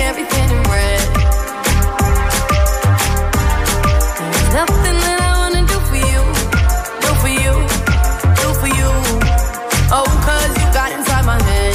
everything in red. There's nothing that I wanna do for you, do for you, do for you. Oh, 'cause you got inside my head.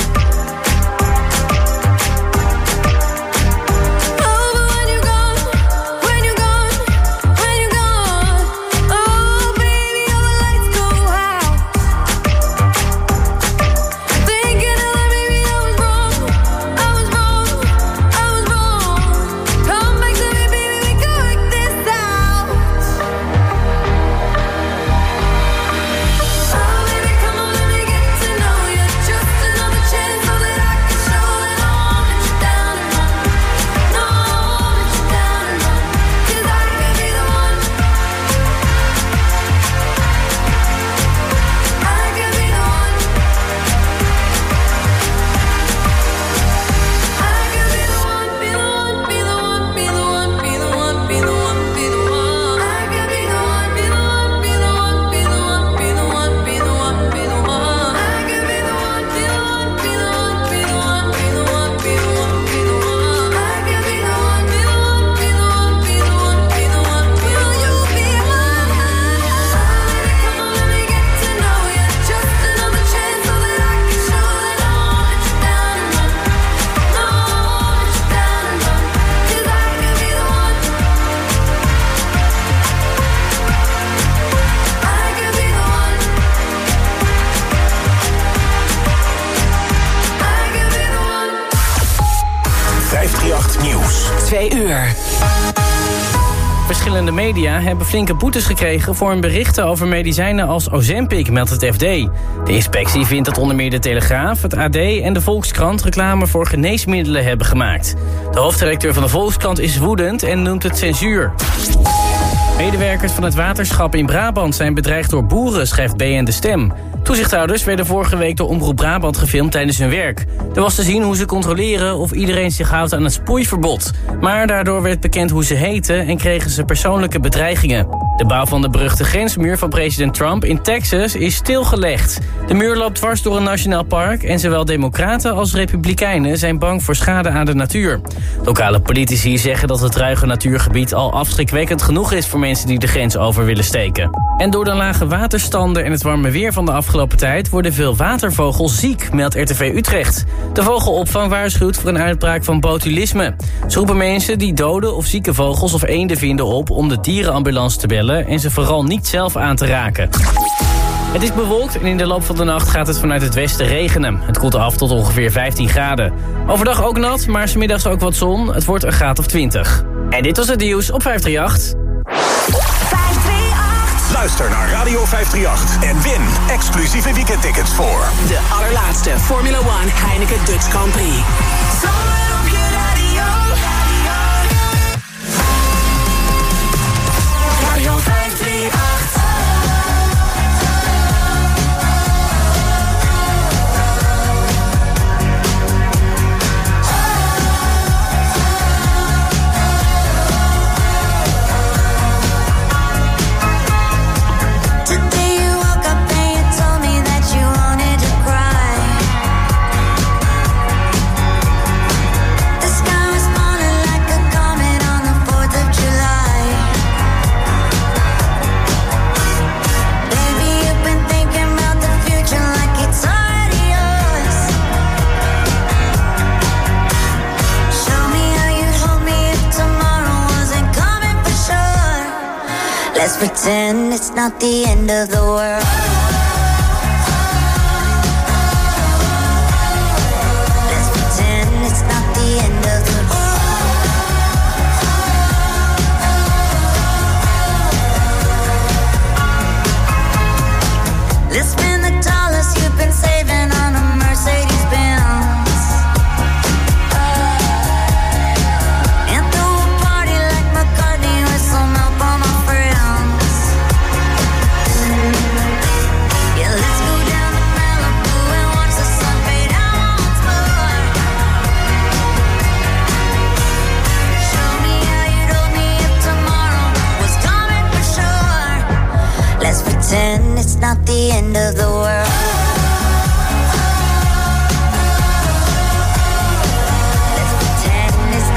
Verschillende media hebben flinke boetes gekregen voor hun berichten over medicijnen als Ozempic, meldt het FD. De inspectie vindt dat onder meer de Telegraaf, het AD en de Volkskrant reclame voor geneesmiddelen hebben gemaakt. De hoofdredacteur van de Volkskrant is woedend en noemt het censuur. Medewerkers van het waterschap in Brabant zijn bedreigd door boeren, schrijft BN De Stem. Toezichthouders werden vorige week door Omroep Brabant gefilmd tijdens hun werk. Er was te zien hoe ze controleren of iedereen zich houdt aan het sproeiverbod. Maar daardoor werd bekend hoe ze heten en kregen ze persoonlijke bedreigingen. De bouw van de beruchte grensmuur van president Trump in Texas is stilgelegd. De muur loopt dwars door een nationaal park en zowel democraten als republikeinen zijn bang voor schade aan de natuur. Lokale politici zeggen dat het ruige natuurgebied al afschrikwekkend genoeg is voor mensen die de grens over willen steken. En door de lage waterstanden en het warme weer van de afgelopen tijd worden veel watervogels ziek, meldt RTV Utrecht. De vogelopvang waarschuwt voor een uitbraak van botulisme. Ze roepen mensen die dode of zieke vogels of eenden vinden op om de dierenambulance te bellen en ze vooral niet zelf aan te raken. Het is bewolkt en in de loop van de nacht gaat het vanuit het westen regenen. Het koelt af tot ongeveer 15 graden. Overdag ook nat, maar 's middags ook wat zon. Het wordt een graad of 20. En dit was het nieuws op 538. Luister naar Radio 538 en win exclusieve weekendtickets voor de allerlaatste Formula 1 Heineken Dutch Grand Prix. Zomer op je radio. Radio 538. Let's pretend it's not the end of the world. Let's pretend it's not the end of the world. Let's spend the dollars you've been saving on a Mercedes-Benz. And throw a party like McCartney with some help on my friends. Yeah, let's go down to Malibu and watch the sun fade out once more. Show me how you told me if tomorrow was coming for sure. Let's pretend it's not the end of the world. Let's pretend it's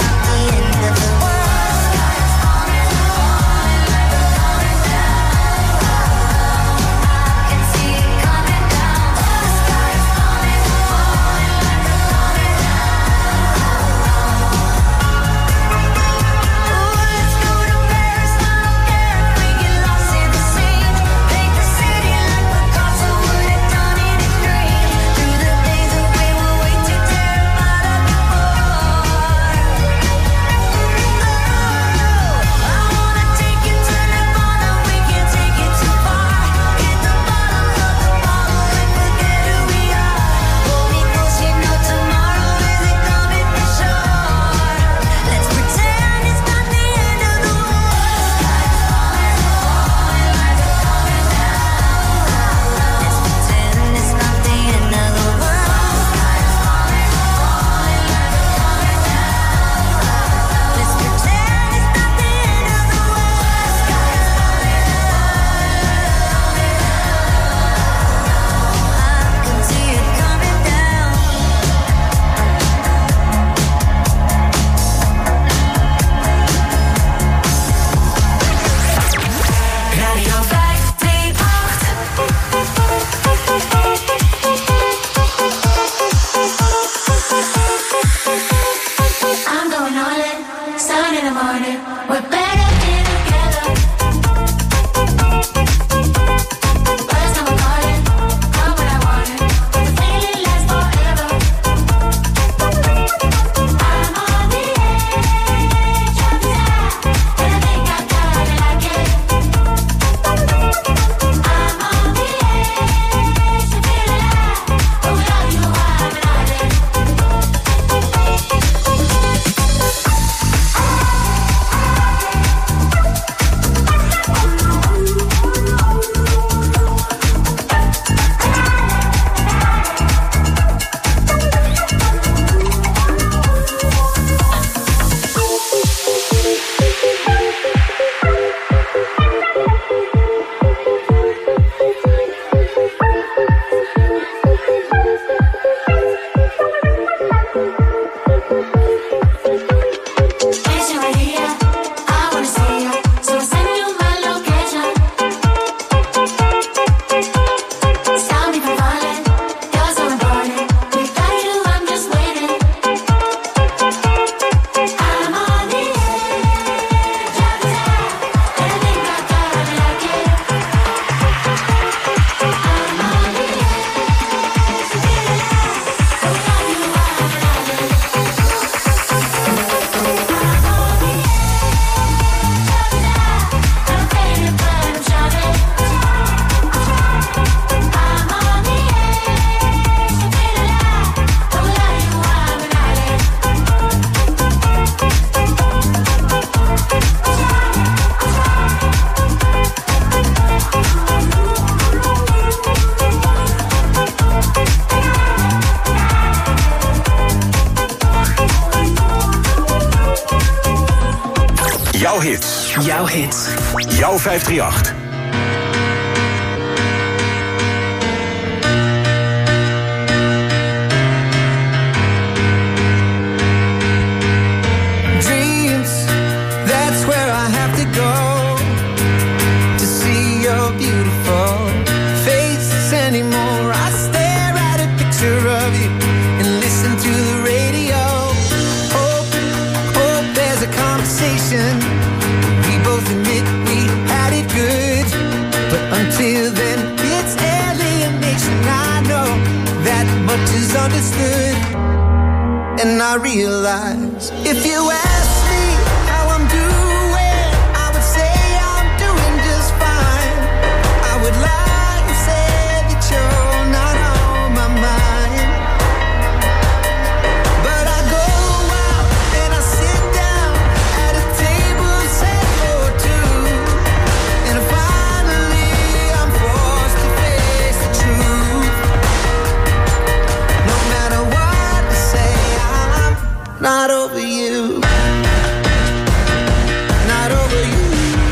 Jouw hits. Jouw hits. Jouw 538. Dreams, that's where I have to go to see your beautiful face anymore. I stare at a picture of you and listen to the radio. Hope there's a conversation. We both admit we had it good, but until then it's alienation. I know that much is understood, and I realize if you ask me how I'm doing, I would say I'm doing just fine. I would lie and say that you're not on my mind, but I go out and I sit down at a table set for two, and finally I'm forced to face the truth. No matter what I say, I'm not over you. Not over you.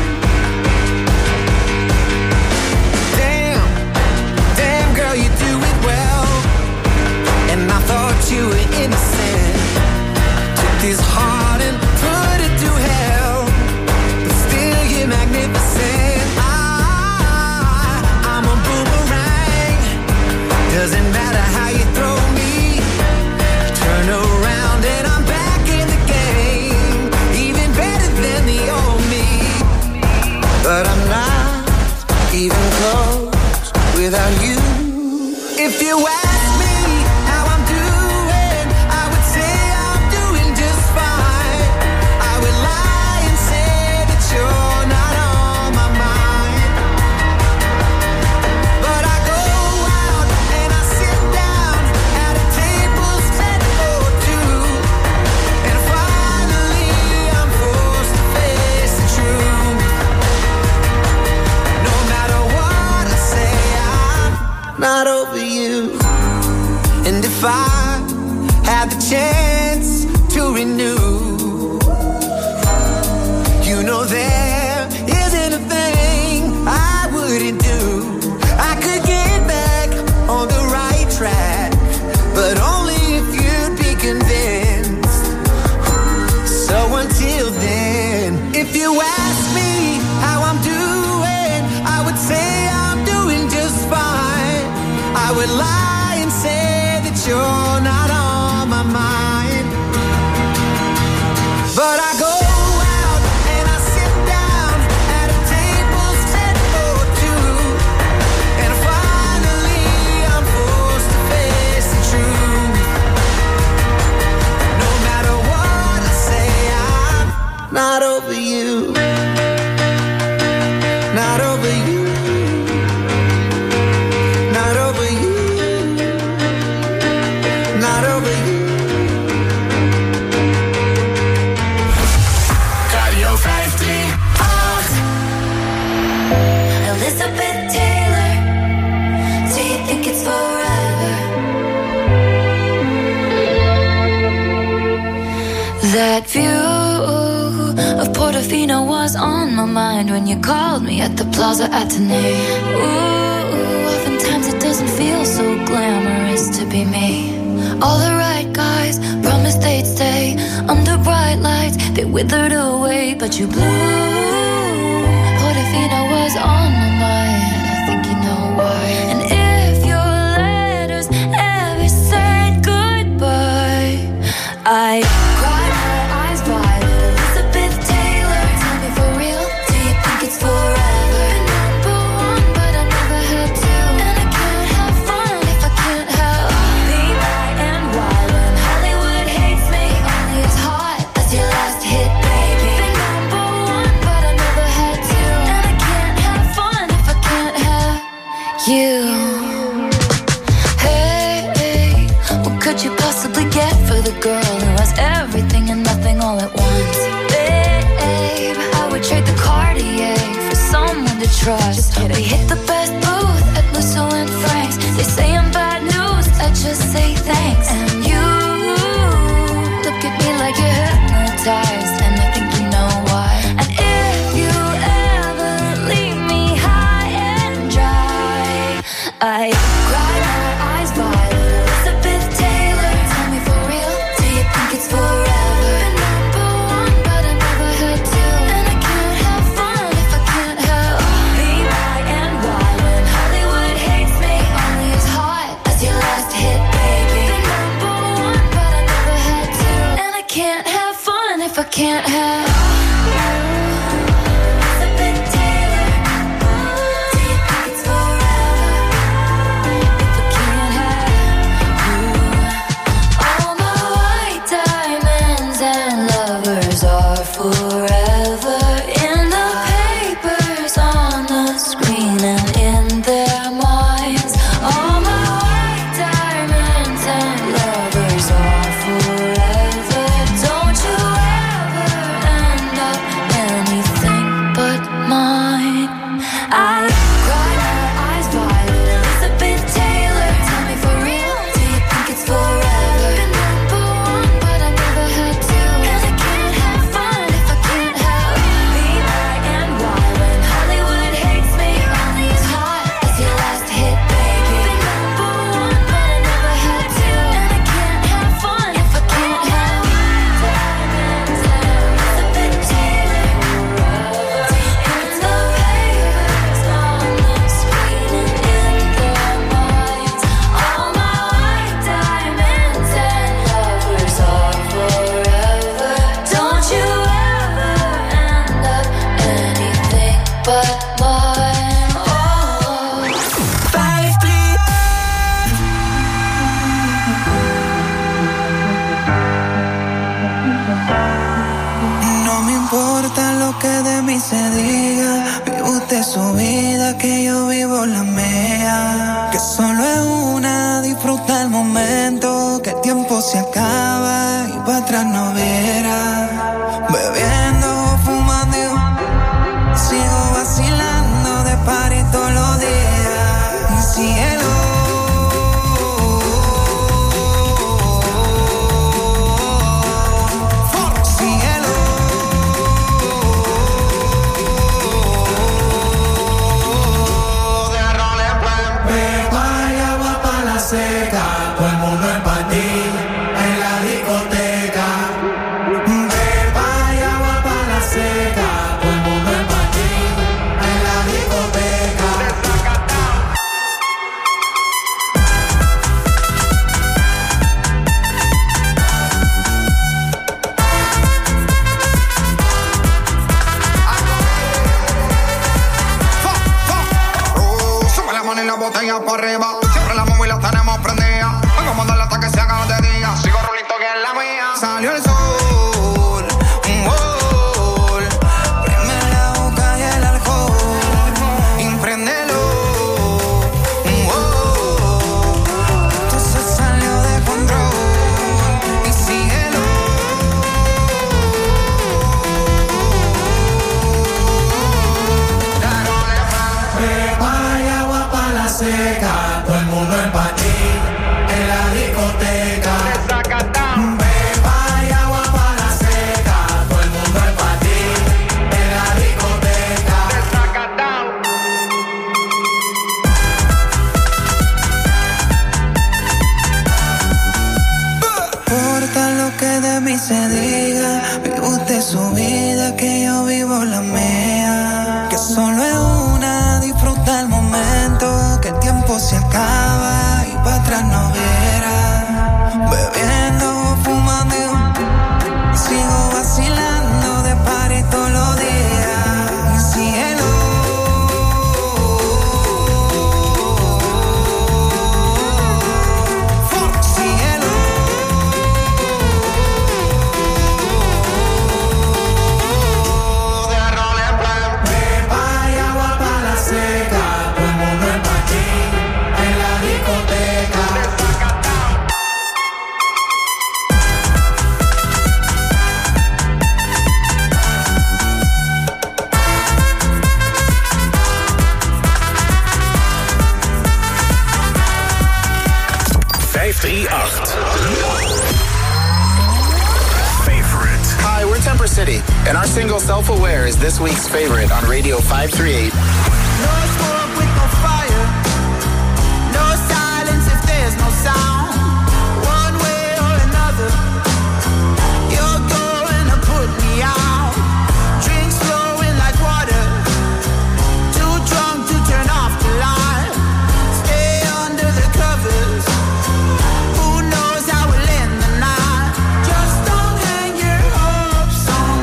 Damn girl, you do it well. And I thought you were innocent. Took this heart and put it to hell, but still you're magnificent. I'm a boomerang. Doesn't matter how you throw me. Turn around and I'm back in the game, even better than the old me. But I'm not even close without you. If you ask me how I'm doing, I would say I'm doing just fine. I would lie and say that you're not on my mind, but I go out and I sit down at a table set for two, and finally I'm forced to face the truth. No matter what I say, I'm not over you. And if I had the chance to renew, you know there isn't a thing I wouldn't do. I could get back on the right track, but only if you'd be convinced. So until then, if you ask me how I'm doing, I would say I'm doing just fine. I would lie and say that you're not on my mind, but I go out and I sit down at a table set for two, and finally I'm forced to face the truth. No matter what I say, I'm not over you. Not over you. Not over you. Not over you. Radio 538. Elizabeth Taylor, do you think it's forever? That view of Portofino was on my mind when you called me at the Plaza Athénée. Ooh, oftentimes it doesn't feel so glamorous to be me. All the right guys promised they'd stay under bright lights. They withered away, but you blew. Portofino was on my mind. I think you know why. And if your letters ever said goodbye, I cried my eyes wide. Elizabeth Taylor, tell me for real, do you think it's forever? Number one, but I never had to, and I can't have fun if I can't have me, my, and why. When Hollywood hates me, only as hot as your last hit, baby. Been number one, but I never had to, and I can't have fun if I can't have you. Hey, what could you possibly get for the girl who has everything and nothing all at once? Babe, I would trade the Cartier for someone to trust. We hit the best booth at Musso and Frank's. They say I'm bad news, I just say thanks. And you look at me like you're hypnotized, and I think you know why. And can't have City, and our single Self-Aware is this week's favorite on Radio 538. No smoke with no fire, no silence if there's no sound. One way or another, you're going to put me out. Drinks flowing like water, too drunk to turn off the light. Stay under the covers, who knows how we'll end the night. Just don't hang your hopes on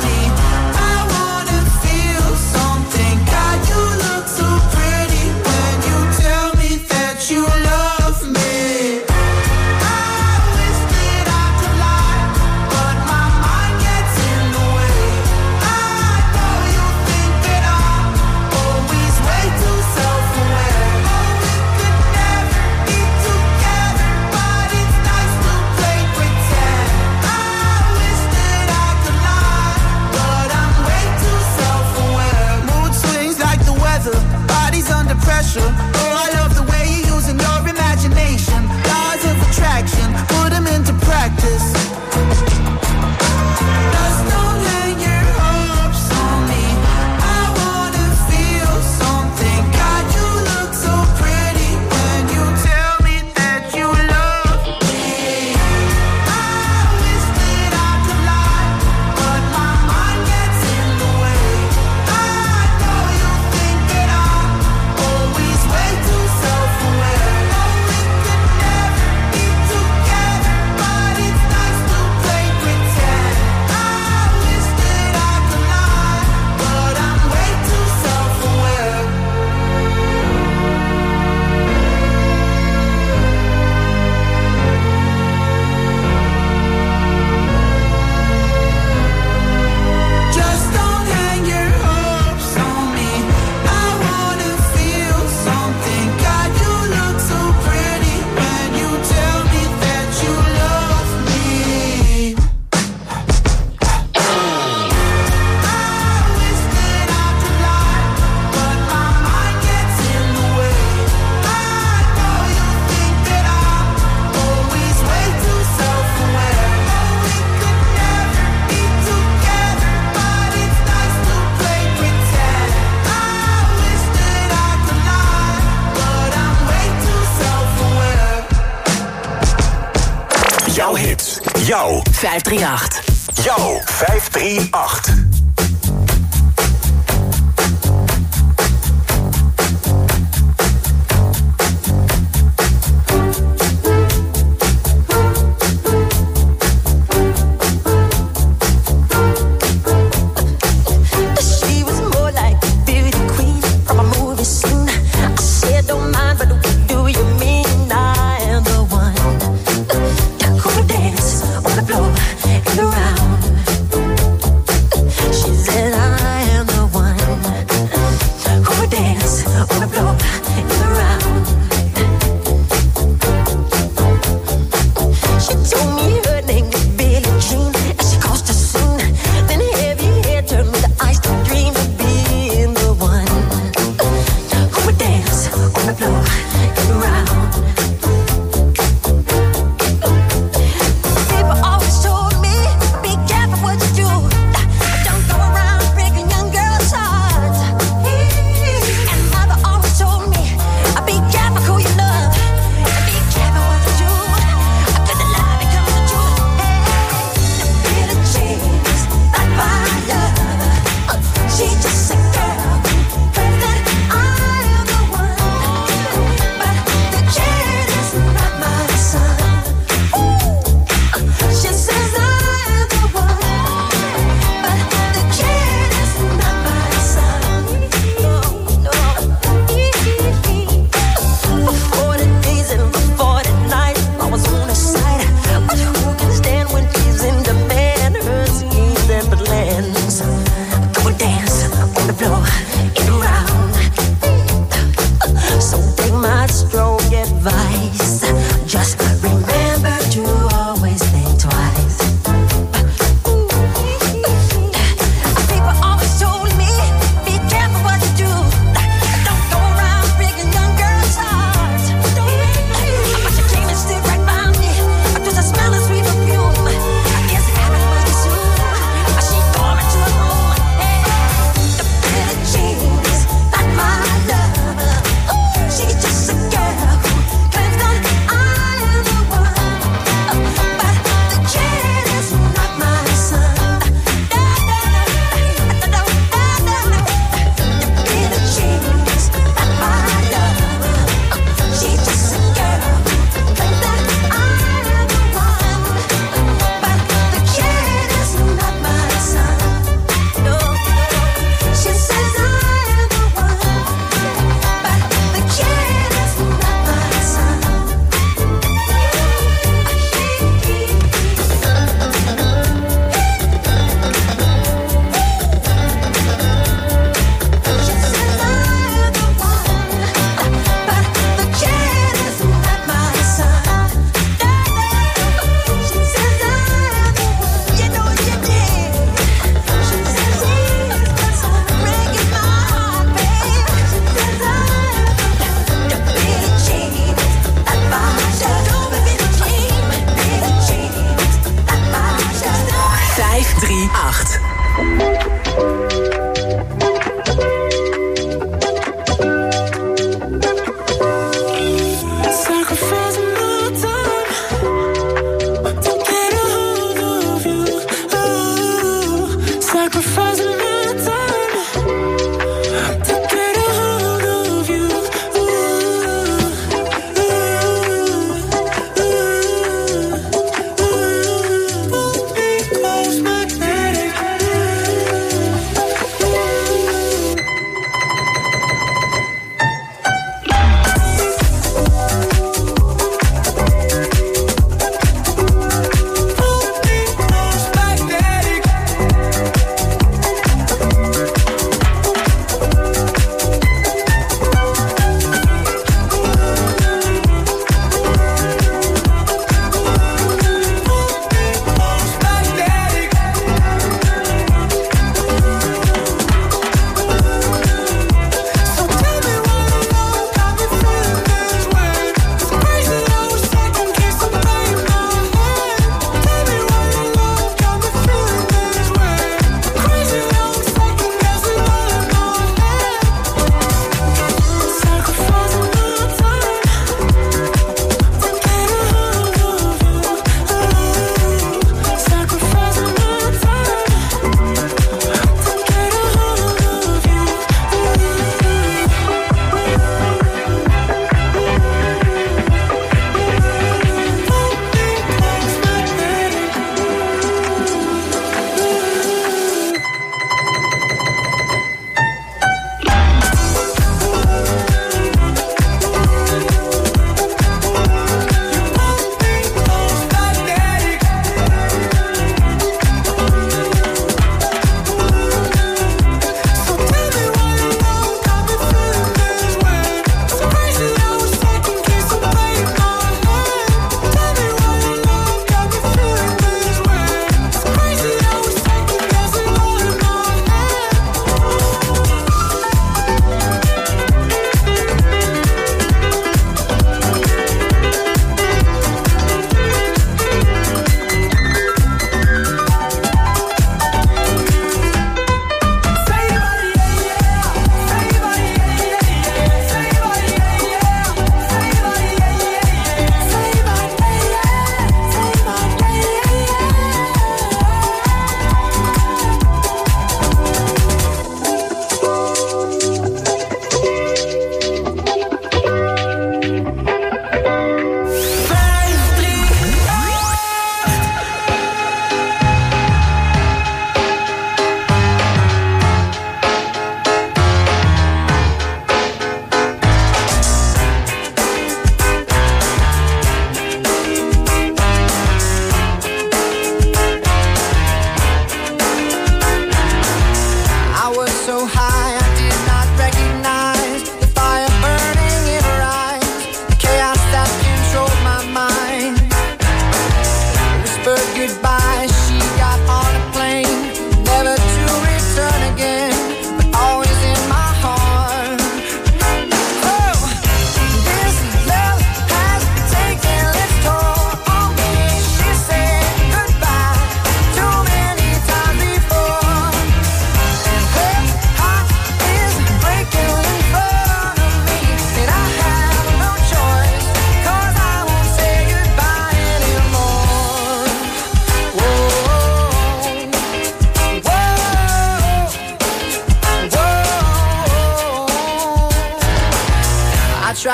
Jouw 538. Jouw 538.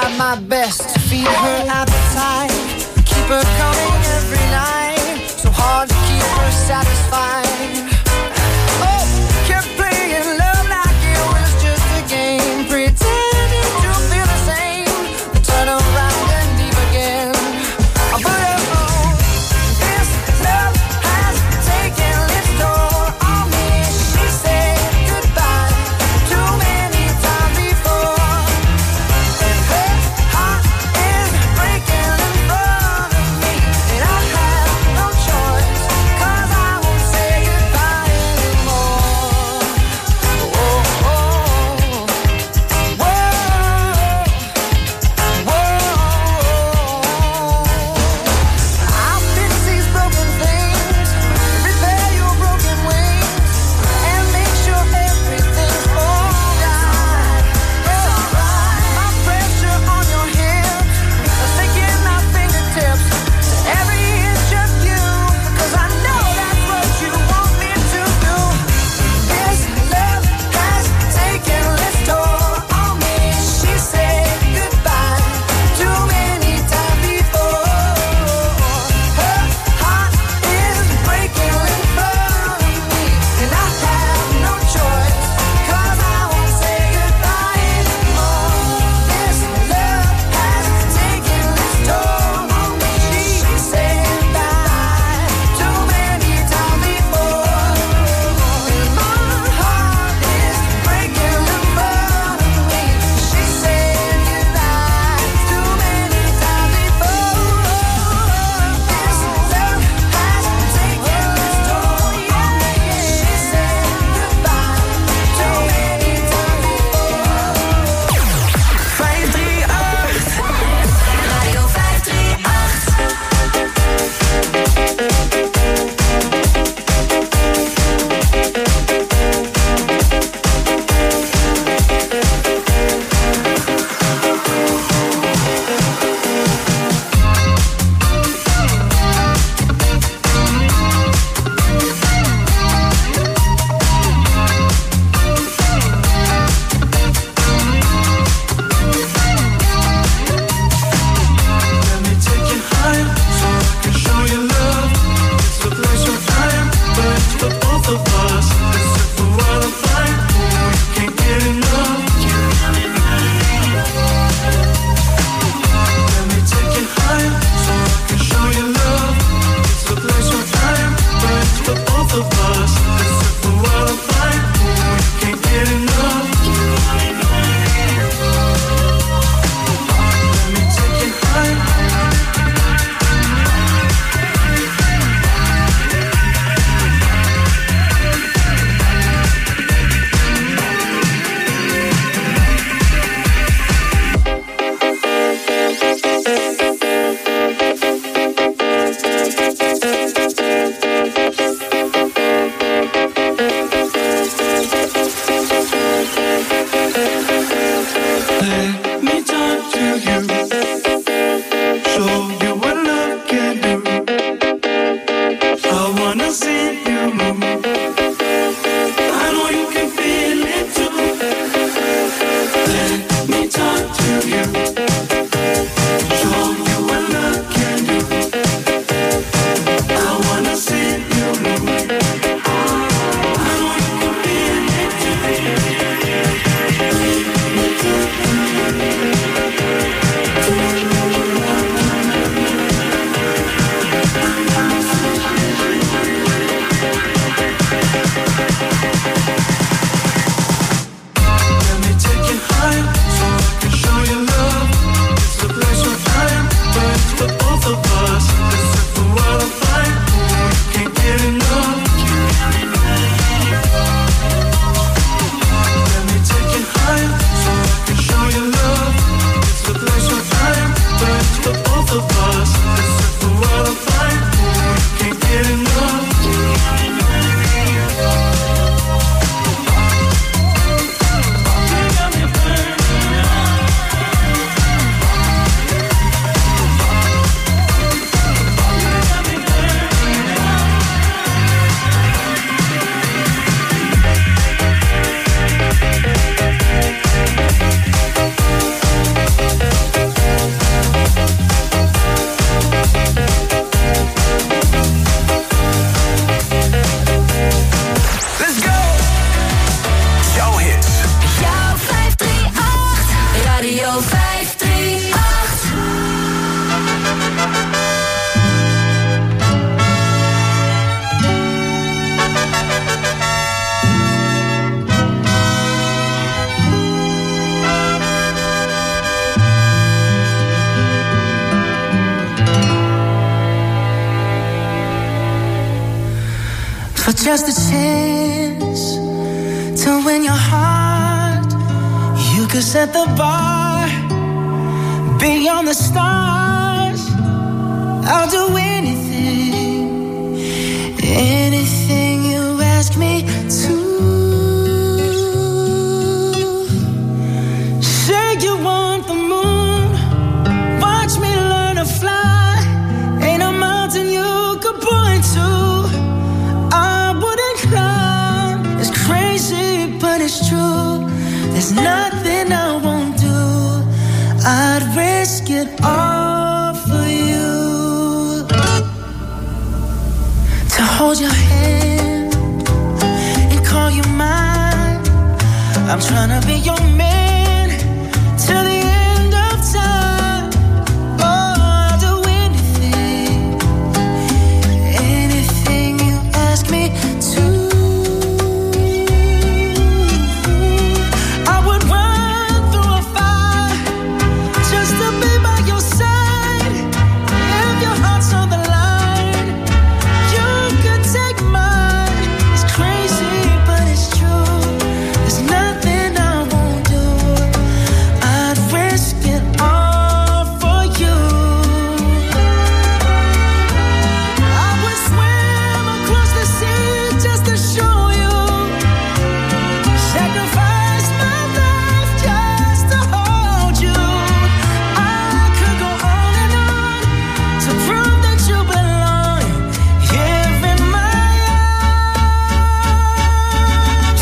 tried my best to feed her appetite, keep her coming every night, so hard to keep her satisfied. Oh, kept playing love like it was just a game, pretending to feel the same, turn around and leave again. But oh, this love has taken its toll on me. She said goodbye too many times before, and her heart is breaking in front of me, and I have no choice, 'cause I won't say just a chance to win your heart. You could set the bar beyond the stars. I'll do anything, anything you ask me to. Say you want the moon, watch me learn to fly. Ain't a mountain you could point to I wouldn't climb. It's crazy, but it's true. There's nothing I won't do. I'd risk it all for you. To hold your hand and call you mine. I'm trying to be your man till the end of time. Oh, I'll do anything, anything you ask me to. I would run through a fire just to be by your side. If your heart's on the line, you could take mine. It's crazy, but it's true. There's nothing I won't do. I'd risk it all for you. I would swim across the sea just to show you. Sacrifice my life just to hold you. I could go on and on to prove that you belong here in my arms.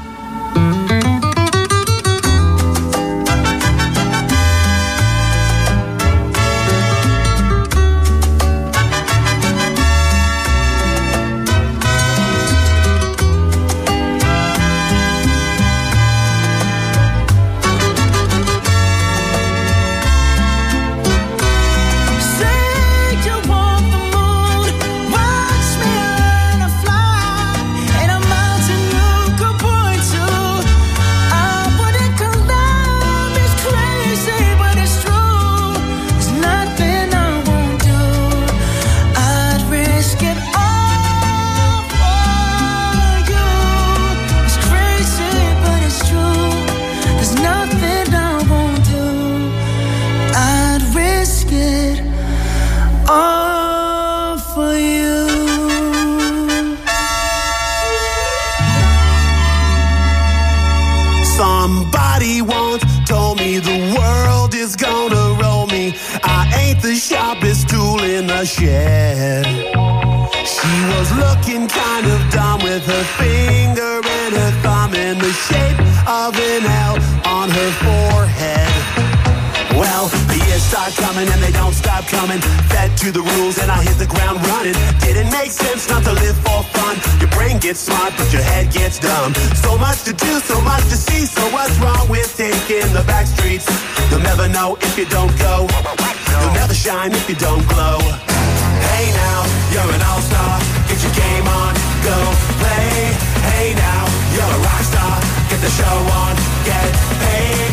Say you want the moon, watch me learn to fly. Ain't a mountain you could point to I wouldn't climb. It's crazy, but it's true. There's nothing I won't do. I'd risk it all for you. It's crazy, but it's true. There's nothing I won't do. I'd risk it all for you. Somebody once told me the world is gonna roll me. I ain't the sharpest tool in the shed. She was looking kind of dumb with her finger and her thumb in the shape of an L on her forehead. Well, the years start coming and they don't stop coming. Fed to the rules and I hit the ground running. Didn't make sense not to live for fun. Your brain gets smart but your head gets dumb. So much to do, so much to see. So what's wrong with taking the back streets? You'll never know if you don't go. You'll never shine if you don't glow. Hey now, you're an all-star. Get your game on, go play. Hey now, you're a rock star. Get the show on, get paid.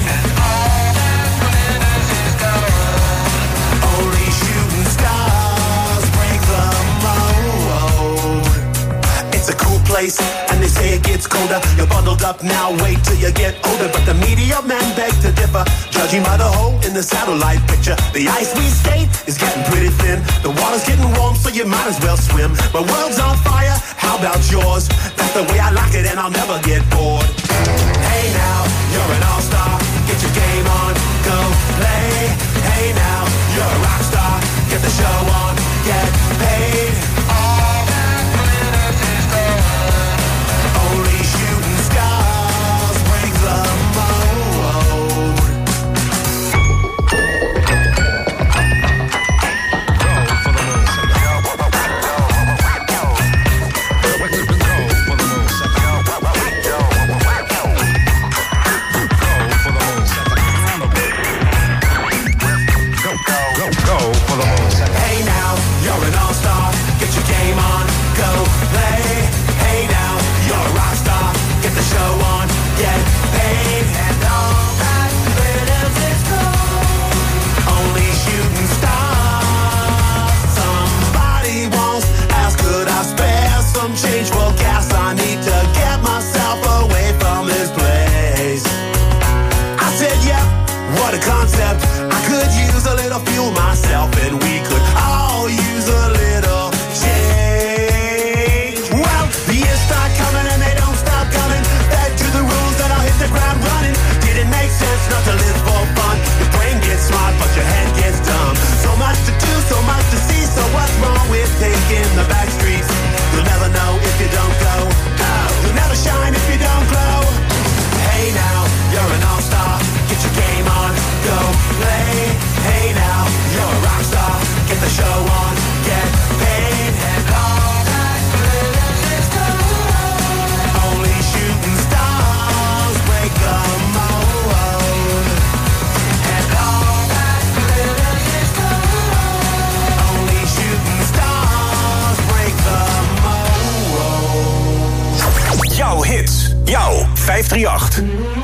Only shooting stars break the mold. It's a cool place, and they say it gets colder. You're bundled up now, wait till you get older. But the media men beg to differ, judging by the hole in the satellite picture. The ice we skate is getting pretty thin. The water's getting warm, so you might as well swim. My world's on fire, how about yours? That's the way I like it, and I'll never get bored. Hey now, you're an all-star. Get your game on, go play. Hey now, you're a rock star. Get the show on, get paid. All that glitters is gold. Only shooting stars break the mold. Go for the moon. Go for the moon. Go for the moon. Hey now, you're an all-star. Get your Jouw hits. Jouw 538.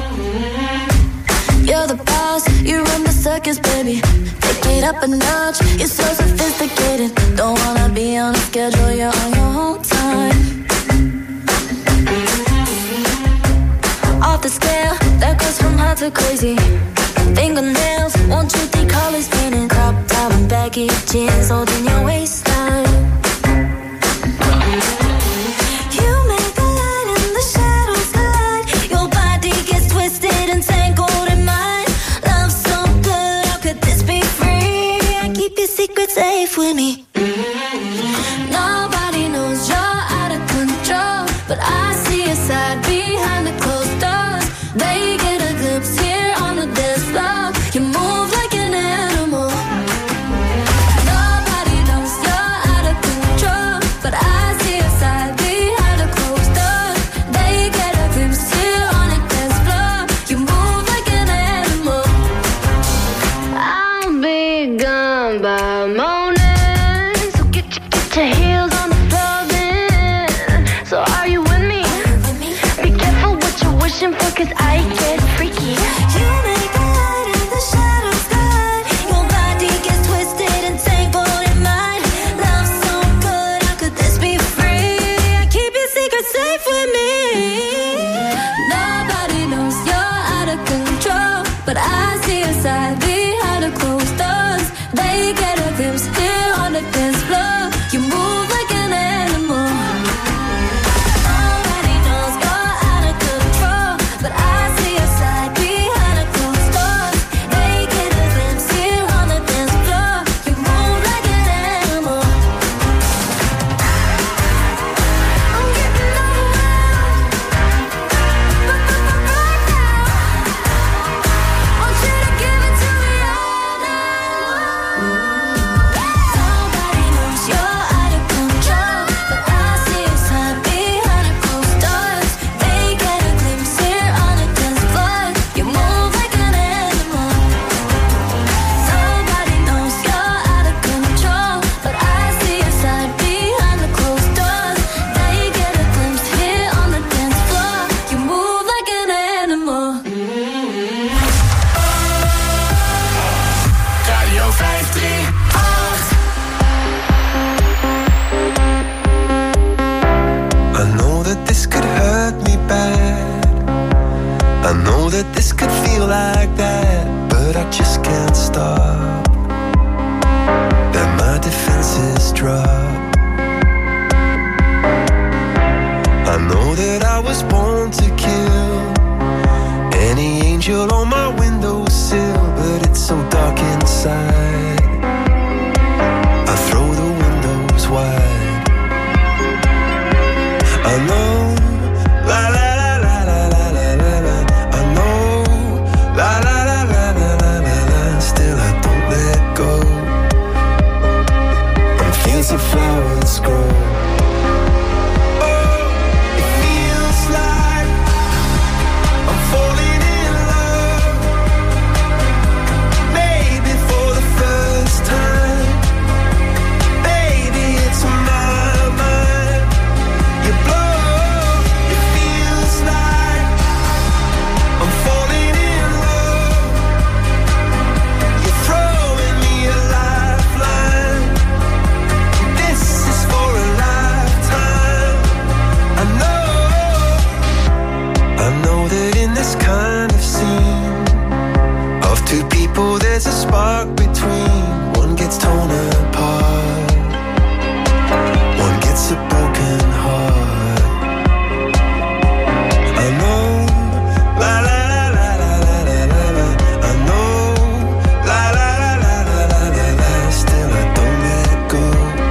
You're the boss, you run the circus, baby. Take it up a notch, you're so sophisticated. Don't wanna be on a schedule, you're on your own time. Off the scale, that goes from hot to crazy. Fingernails, won't you think colors painted? Crop top and baggy jeans holding your waistline. You make the light and the shadows collide. Your body gets twisted and tangled in mine. Love so good, how could this be free? I keep your secrets safe with me. Nobody knows you're out of control, but I see your side behind the closed doors. They get a glimpse here on the dance floor. You move like an animal. Nobody knows you're out of control, but I see your side behind the closed doors. They get a glimpse here on the dance floor. You move like an animal. I'll be gone by morning, so get your heels on the floor then. So are you with me? Be careful what you're wishing for, 'cause I get freaky. You make the light and the shadows collide. Your body gets twisted and tangled in mine. Love so good, how could this be free? I keep your secrets safe with me. Nobody knows you're out of control, but I see your side behind the closed doors. They get a glimpse here on the dance floor. You move like an animal. Nobody knows you're out of control, but I see your side behind the closed doors. They get a glimpse here on the dance floor. You move like an animal. I'm getting overwhelmed, but right now, want you to give it to me all night long. Nobody knows you're out of control, but I see your side behind the closed doors. They get a glimpse here on the dance floor. You move like an animal. Nobody knows you're out of control, but I see your side behind the closed doors. They get a glimpse here on the dance floor. You move like an animal. Radio 538. I know that this could hurt me bad. I know that this could feel like that, but I just can't stop. That my defenses drop. I know that I was born to kill. Any angel on my windowsill, but it's so dark inside. I throw the windows wide. I know, la la la la la la la la la. I know, la la la la la la la la. Still I don't let go. And fields of flowers grow. Oh, it feels like I'm falling in love. Maybe for the first time. Baby, it's my mind. You blow. It feels like I'm falling in love. You're throwing me a lifeline. This is for a lifetime. I know that in this kind of scene of two people there's a spark between. One gets torn apart, one gets a broken heart. I know, la la la la la la la la la. I know, la la la la la la la la. Still I don't let go.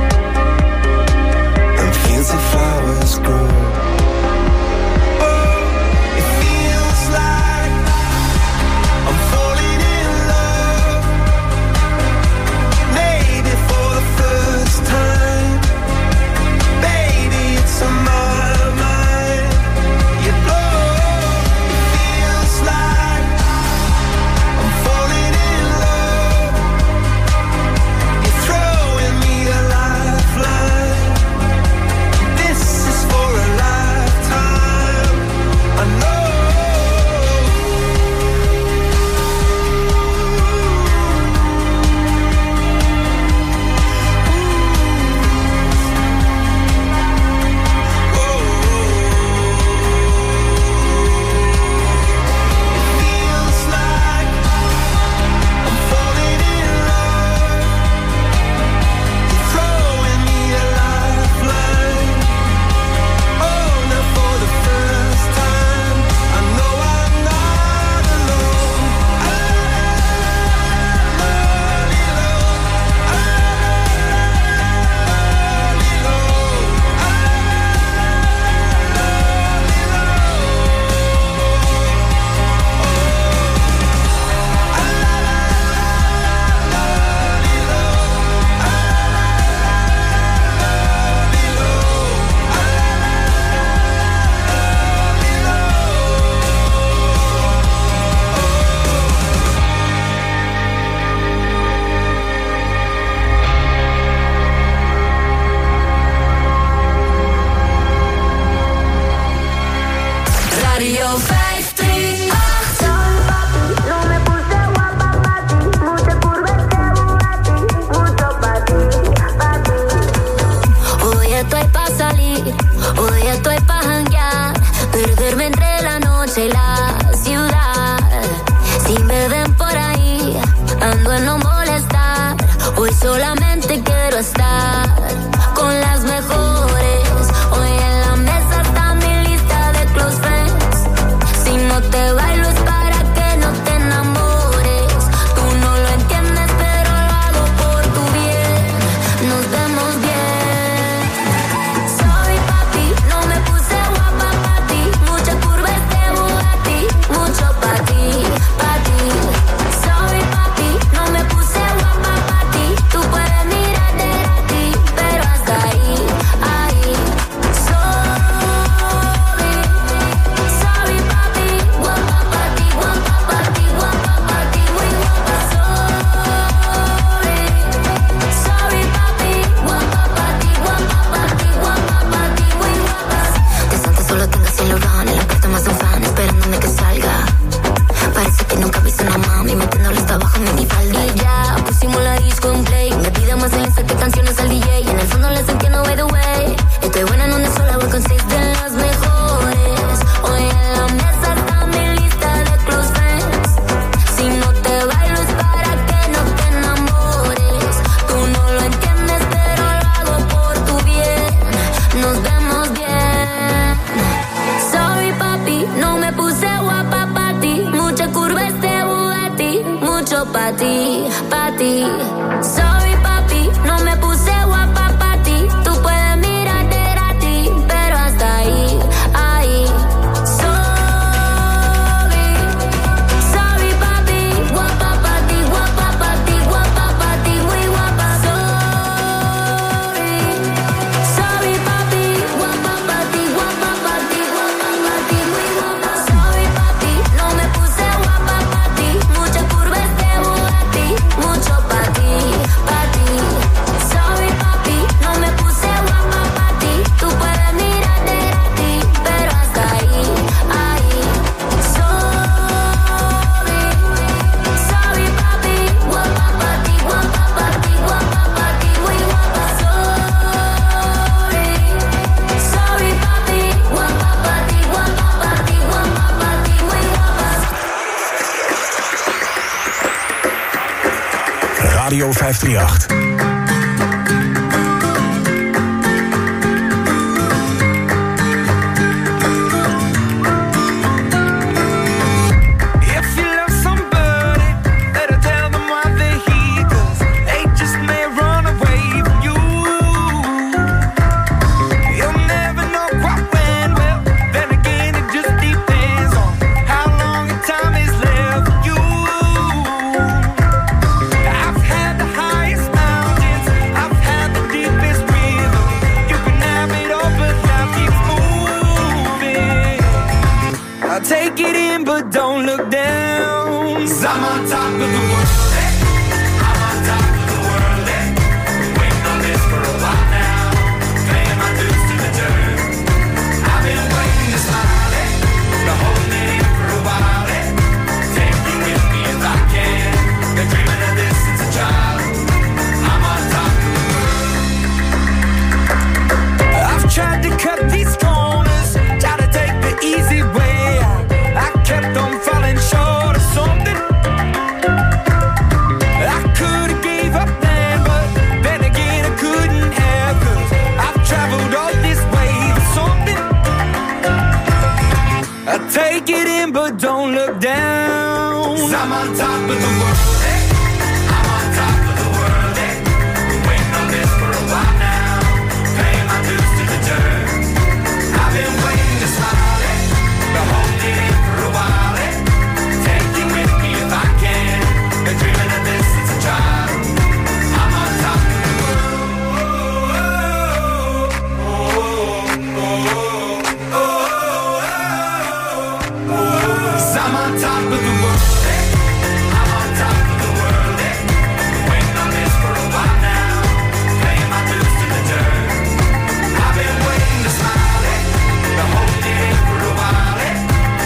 And fields of flowers grow. Oh, it feels like Radio 538. Hoy estoy pa' salir, hoy estoy pa' janguear, perderme entre la noche y la ciudad. Si me ven por ahí, ando en no molestar. Hoy solamente quiero estar con las mejores. Hoy en la mesa está mi lista de close friends. Si no te bailo es para que no te enamores. Tú no lo entiendes, pero lo hago por tu bien. Nos vemos bien. Sorry papi, no me puse guapa pa' ti. Mucha curva este Bugatti, mucho pa' ti, pa' ti. Sorry papi, no me puse guapa pa' ti. Tú puedes mirar de ti, pero hasta ahí, ahí. Sorry papi, guapa pa' ti, guapa pa' ti, guapa pa' ti, muy guapa. Sorry papi, guapa pa' ti, guapa pa' ti, guapa pa' ti, muy guapa. Desde antes solo tengo cielo van, en la puerta más un fan esperándome que salga. Parece que nunca viste una mami metiéndole hasta abajo en mi falda. Y ya pusimos la disco en play. Me pide más en que canciones al DJ. Y en el fondo les entiendo by the way. Estoy buena en una sola, voy con 6 de las mejores. Hoy en la mesa está mi lista de close friends. Si no te bailo es para que no te enamores. Tú no lo entiendes, pero lo hago por tu bien. Nos vemos bien. Sorry papi, no me puse guapa pa' ti. Mucha curva este Bugatti, mucho pa' ti, pa' ti. Sorry papi, no me puse guapa pa' ti. Tú puedes mirar de ti, pero hasta ahí, ahí. Sorry papi, guapa pa' ti, guapa pa' ti, guapa pa' ti, muy guapa. Sorry papi, guapa pa' ti, guapa pa' ti, guapa pa' ti, muy guapa. Sorry papi, no me puse guapa pa' ti. Mucha curva este Bugatti, mucho pa' ti, pa' ti. Sorry papi, no me puse guapa pa' ti. Tú puedes mirar de ti, pero hasta ahí, ahí. Sorry papi, guapa pa' ti, guapa pa' ti, guapa pa' ti, muy guapa. Sorry papi, guapa pa' ti, guapa pa' ti, guapa pa' ti, muy guapa. Radio 538. If you love somebody, better tell them why they're here, 'cause they just may run away from you. You'll never know quite when, well, then again it just depends on how long the time is left for you. I've had the highest mountains, I've had the deepest river. You can have it all, but life keeps moving. I'll take it in, but don't look down. 'Cause I'm on top of the world. Hey. I'm on top of the world. Hey. Waiting on this for a while now. Paying my dues to the dirt. I've been waiting to smile. Hey. To hold me in for a while. Hey. Take you with me if I can. Been dreaming of this since a child. I'm on top of the world. I've tried to cut these corners, try to take the easy way out. I kept on falling short of something. I could have gave up then, but then again I couldn't have, 'cause I've traveled all this way for something. I take it in, but don't look down. 'Cause I'm on top of the world. Hey. I'm on top of the world. Hey. Waiting on this for a while now. Paying my dues to the dirt. I've been waiting to smile. Hey. To hold it in for a while. Hey. Take you with me if I can. Been dreaming of this since a child. I'm on top of the world. 'Cause I'm on top of the world. Hey. I'm on top of the world. Hey. Waiting on this for a while now. Paying my dues to the dirt. I've been waiting to smile. Hey. To hold it in for a while. Hey.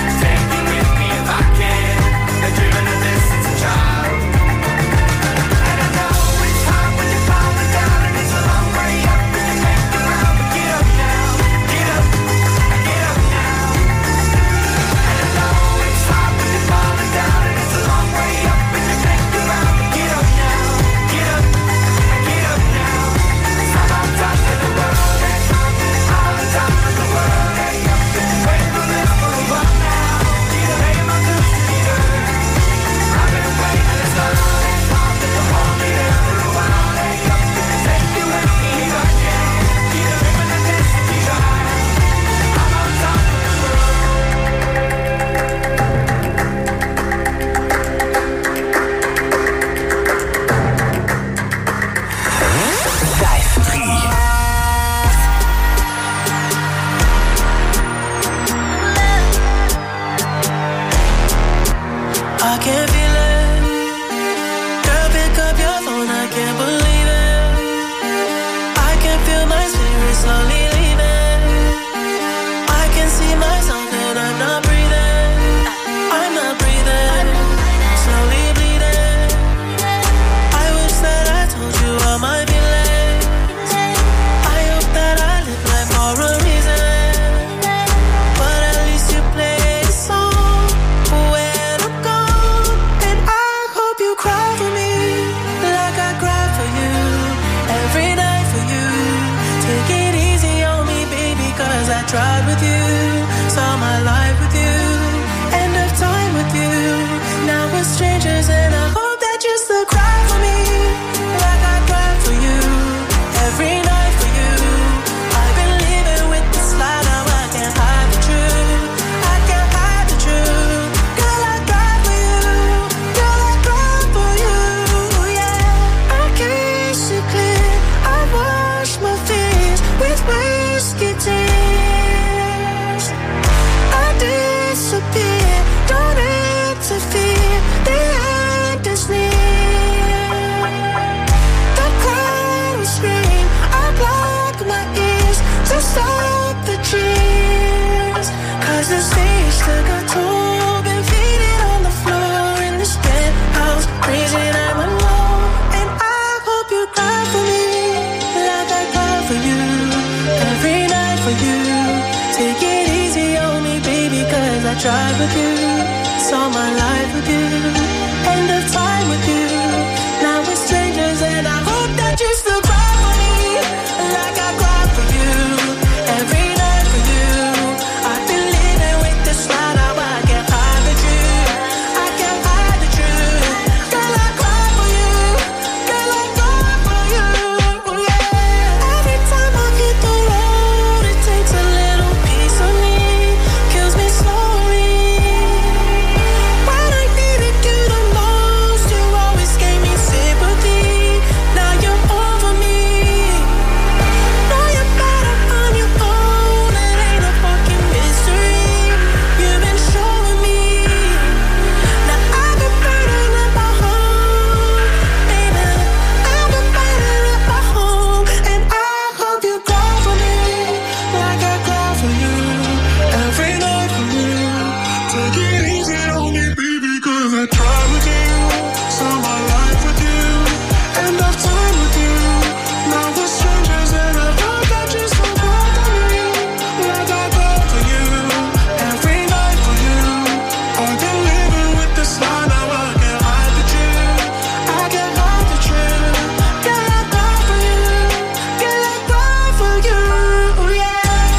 the stage took a toll, been faded on the floor in this penthouse, raising I'm alone. And I hope you cry for me, like I cry for you, every night for you. Take it easy on me, baby, cause I tried with you, saw my life with you, end of time with you. Now we're strangers and I hope that you still cry for me, like I cry for you, every night for you. I've been living with this lie, now I can't hide the truth, I can't hide the truth. Girl, I cry for you, girl, I cry for you, yeah. Every time I hit the road, it takes a little piece of me, kills me slowly. When I needed you the most, you always gave me sympathy. Now you're over me. Know you're better on your own, it ain't a fucking mystery. You've been showing me. Now I've been burning at my home, baby. I've been burning at my home, and I hope you cry for me, like I cry for you, every night for you. Take it easy on me, baby, cause I tried with you, saw my life with you, end of time with you. Now we're strangers and I hope that you still cry for me, like I cry for you, every night for you. I've been living with this lie, now I can't hide the truth, I can't hide the truth. Girl, I cry for you, girl, I cry for you, yeah.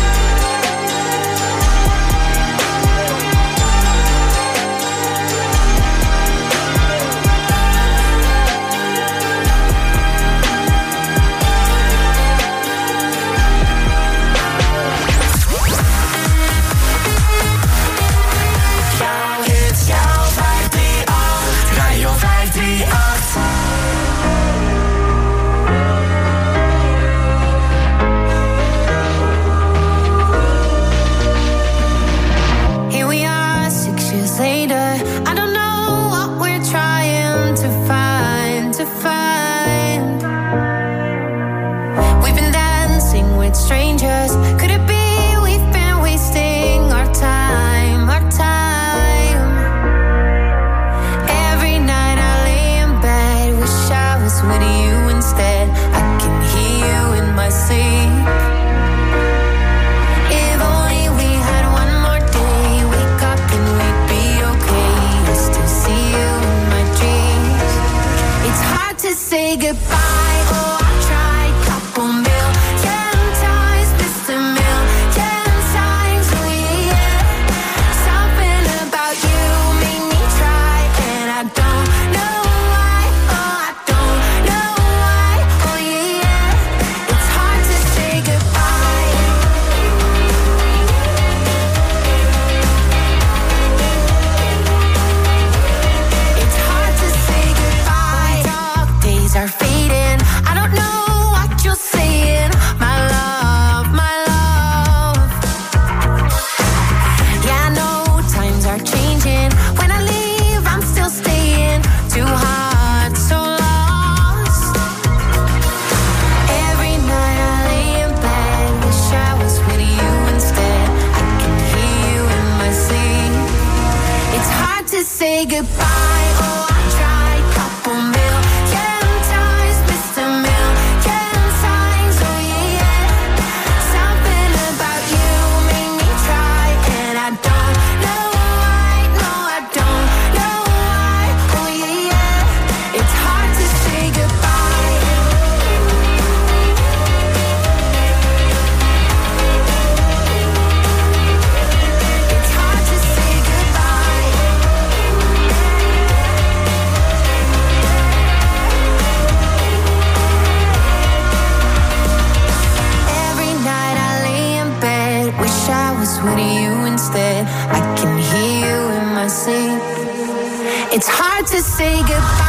Jouw hits, jouw 538. Radio 538. Here we are 6 years later. I don't know what we're trying to find. We've been dancing with strangers. Could it be we've been wasting our time, our time? Every night I lay in bed, wish I was with you instead. I can hear you in my sleep. If only we had one more day, wake up and we'd be okay. I still see you in my dreams. It's hard to say goodbye. Oh, I tried couple million times, missed a million times. Oh yeah, something about you made me try, and I don't know why. Oh, I don't know why. Oh yeah, it's hard to say goodbye. It's hard to say goodbye. Dark days are fading. I don't know what you're saying. My love, my love. Yeah, I know times are changing. When I leave, I'm still staying. Too hard, so lost. Every night I lay in bed, wish I was with you instead. I can hear you in my sleep. It's hard to say goodbye. Oh, I tried couple million times, missed a million times. Oh yeah, something about you made me try, and I don't know why. No, I don't know why. Oh yeah, it's hard to say goodbye. It's hard to say goodbye. Every night I lay in bed, wish I was with you instead. I can hear you in my sleep. It's hard to say goodbye.